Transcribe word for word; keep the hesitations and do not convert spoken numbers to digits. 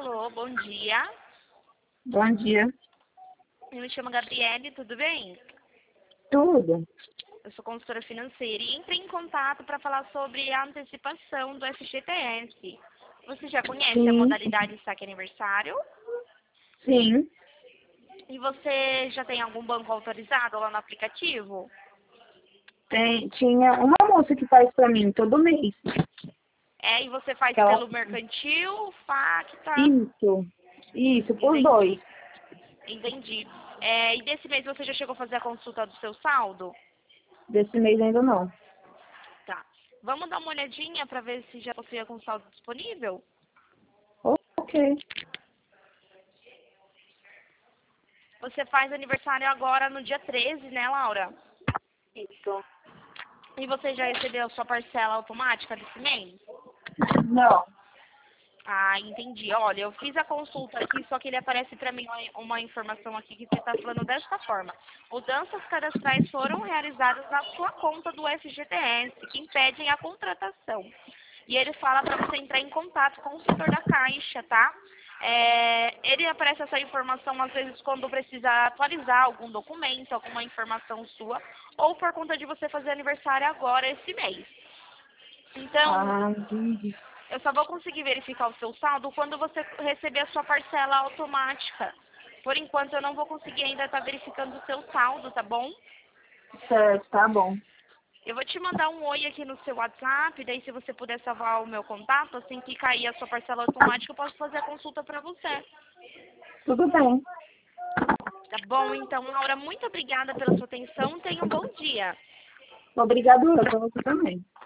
Alô, bom dia. Bom dia. Eu me chamo Gabriele, tudo bem? Tudo? Eu sou consultora financeira e entrei em contato para falar sobre a antecipação do F G T S. Você já conhece a Sim. modalidade saque aniversário? Sim. E você já tem algum banco autorizado lá no aplicativo? Tem, tinha uma moça que faz pra mim todo mês. É, e você faz Que ela... pelo mercantil, Facta? Isso. Isso, por dois. Entendi. Entendi. É, e desse mês você já chegou a fazer a consulta do seu saldo? Desse mês ainda não. Tá. Vamos dar uma olhadinha para ver se já possui algum saldo disponível? Ok. Você faz aniversário agora no dia treze, né, Laura? Isso. E você já recebeu a sua parcela automática desse mês? Não. Ah, entendi. Olha, eu fiz a consulta aqui, só que ele aparece para mim uma, uma informação aqui que você está falando desta forma. Mudanças cadastrais foram realizadas na sua conta do F G T S, que impedem a contratação. E ele fala para você entrar em contato com o setor da Caixa, tá? É, ele aparece essa informação às vezes quando precisa atualizar algum documento, alguma informação sua, ou por conta de você fazer aniversário agora esse mês. Então, Ah, entendi. eu só vou conseguir verificar o seu saldo quando você receber a sua parcela automática. Por enquanto, eu não vou conseguir ainda estar verificando o seu saldo, tá bom? Certo, tá bom. Eu vou te mandar um oi aqui no seu WhatsApp, daí se você puder salvar o meu contato, assim que cair a sua parcela automática, eu posso fazer a consulta para você. Tudo bem. Tá bom? Então, Laura, muito obrigada pela sua atenção. Tenha um bom dia. Obrigado pra você também.